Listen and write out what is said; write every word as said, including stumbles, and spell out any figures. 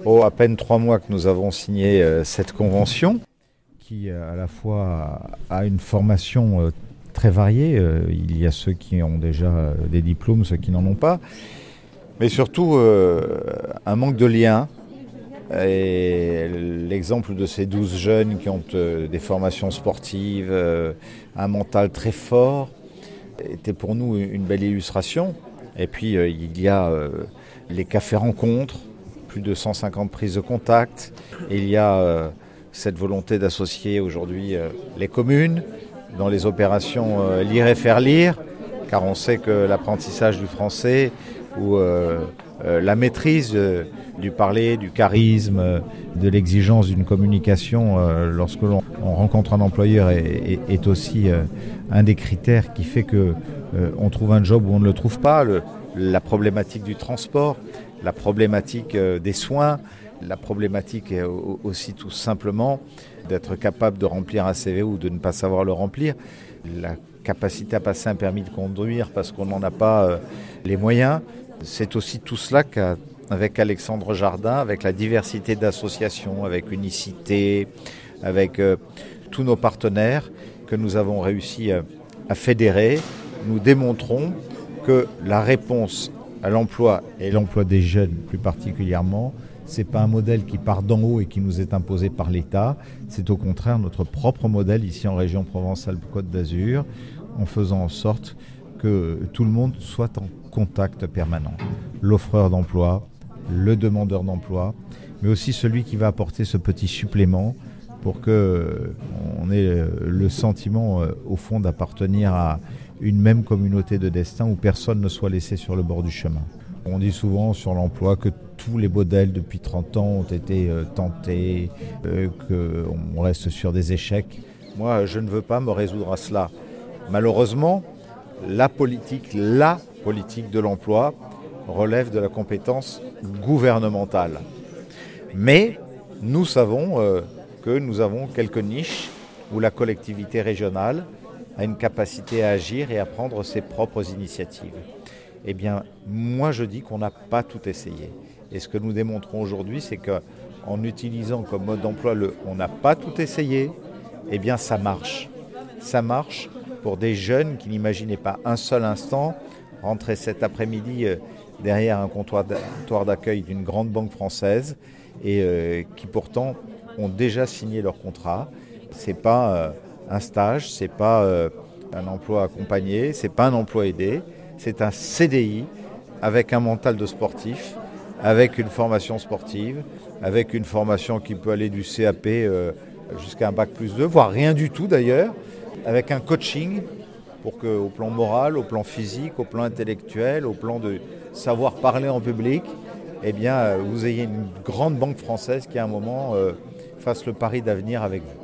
Oh, à peine trois mois que nous avons signé euh, cette convention qui euh, à la fois a une formation euh, très variée. Euh, il y a ceux qui ont déjà euh, des diplômes, ceux qui n'en ont pas, mais surtout euh, un manque de lien. Et l'exemple de ces douze jeunes qui ont euh, des formations sportives, euh, un mental très fort, était pour nous une belle illustration. Et puis euh, il y a euh, les cafés rencontres, plus de cent cinquante prises de contact. Et il y a euh, cette volonté d'associer aujourd'hui euh, les communes dans les opérations euh, lire et faire lire, car on sait que l'apprentissage du français ou euh, euh, la maîtrise euh, du parler, du charisme, euh, de l'exigence d'une communication euh, lorsque l'on on rencontre un employeur est, est, est aussi euh, un des critères qui fait que euh, on trouve un job où on ne le trouve pas. Le, la problématique du transport, la problématique euh, des soins, la problématique est aussi tout simplement d'être capable de remplir un C V ou de ne pas savoir le remplir. La capacité à passer un permis de conduire parce qu'on n'en a pas euh, les moyens. C'est aussi tout cela qu'avec Alexandre Jardin, avec la diversité d'associations, avec Unicité, avec euh, tous nos partenaires que nous avons réussi à, à fédérer. Nous démontrons que la réponse à l'emploi, et l'emploi des jeunes plus particulièrement, ce n'est pas un modèle qui part d'en haut et qui nous est imposé par l'État. C'est au contraire notre propre modèle ici en région Provence-Alpes-Côte d'Azur, en faisant en sorte que tout le monde soit en contact permanent. L'offreur d'emploi, le demandeur d'emploi, mais aussi celui qui va apporter ce petit supplément pour qu'on ait le sentiment, au fond, d'appartenir à une même communauté de destin où personne ne soit laissé sur le bord du chemin. On dit souvent sur l'emploi que tous les modèles depuis trente ans ont été euh, tentés, euh, qu'on reste sur des échecs. Moi, je ne veux pas me résoudre à cela. Malheureusement, la politique, la politique de l'emploi relève de la compétence gouvernementale. Mais nous savons euh, que nous avons quelques niches où la collectivité régionale a une capacité à agir et à prendre ses propres initiatives. Eh bien, moi je dis qu'on n'a pas tout essayé. Et ce que nous démontrons aujourd'hui, c'est qu'en utilisant comme mode d'emploi le « on n'a pas tout essayé », eh bien ça marche. Ça marche pour des jeunes qui n'imaginaient pas un seul instant rentrer cet après-midi derrière un comptoir d'accueil d'une grande banque française et euh, qui pourtant ont déjà signé leur contrat. C'est pas euh, un stage, c'est pas euh, un emploi accompagné, c'est pas un emploi aidé, c'est un C D I avec un mental de sportif, avec une formation sportive, avec une formation qui peut aller du C A P euh, jusqu'à un bac plus deux, voire rien du tout d'ailleurs, avec un coaching pour qu'au plan moral, au plan physique, au plan intellectuel, au plan de savoir parler en public, eh bien, vous ayez une grande banque française qui à un moment euh, fasse le pari d'avenir avec vous.